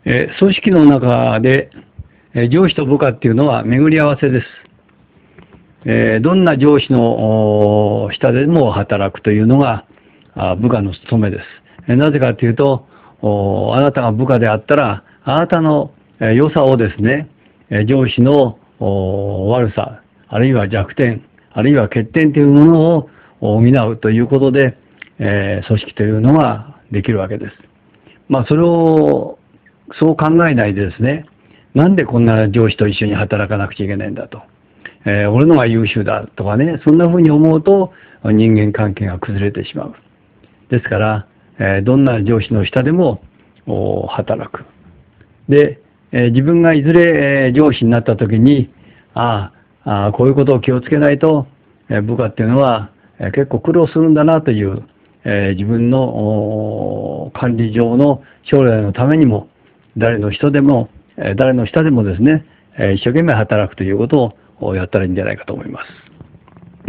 組織の中で、上司と部下っていうのは巡り合わせです。どんな上司の下でも働くというのが部下の務めです。なぜかというと、あなたが部下であったら、あなたの良さをですね、上司の悪さ、あるいは弱点、あるいは欠点というものを補うということで、組織というのができるわけです。それをそう考えないでですね、なんでこんな上司と一緒に働かなくちゃいけないんだと。俺のが優秀だとかね、そんな風に思うと人間関係が崩れてしまう。ですから、どんな上司の下でも働く。で、自分がいずれ上司になった時に、こういうことを気をつけないと、部下っていうのは結構苦労するんだなという、自分の管理上の将来のためにも、誰の下でもですね、一生懸命働くということをやったらいいんじゃないかと思います。